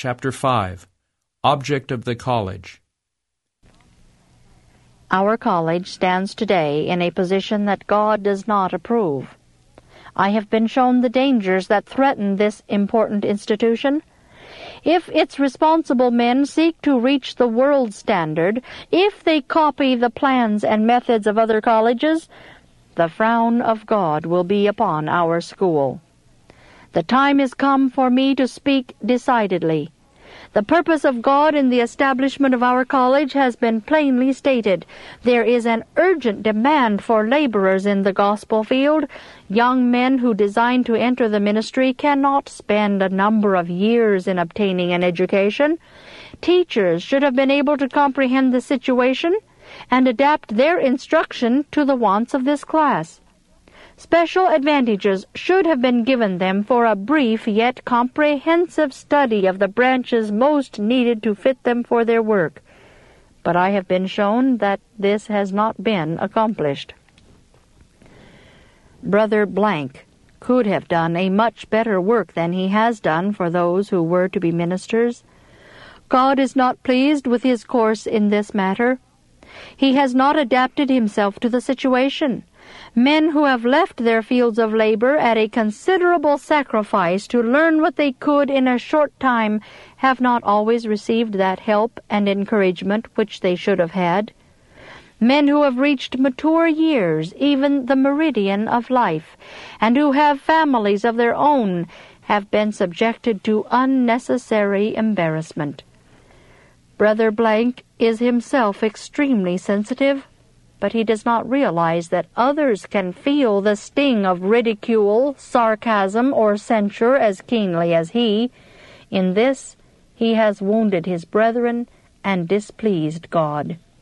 Chapter 5. Object of the College. Our college stands today in a position that God does not approve. I have been shown the dangers that threaten this important institution. If its responsible men seek to reach the world standard, if they copy the plans and methods of other colleges, the frown of God will be upon our school. The time is come for me to speak decidedly. The purpose of God in the establishment of our college has been plainly stated. There is an urgent demand for laborers in the gospel field. Young men who design to enter the ministry cannot spend a number of years in obtaining an education. Teachers should have been able to comprehend the situation and adapt their instruction to the wants of this class. Special advantages should have been given them for a brief yet comprehensive study of the branches most needed to fit them for their work. But I have been shown that this has not been accomplished. Brother Blank could have done a much better work than he has done for those who were to be ministers. God is not pleased with his course in this matter. He has not adapted himself to the situation. Men who have left their fields of labor at a considerable sacrifice to learn what they could in a short time have not always received that help and encouragement which they should have had. Men who have reached mature years, even the meridian of life, and who have families of their own, have been subjected to unnecessary embarrassment. Brother Blank is himself extremely sensitive, but he does not realize that others can feel the sting of ridicule, sarcasm, or censure as keenly as he. In this, he has wounded his brethren and displeased God.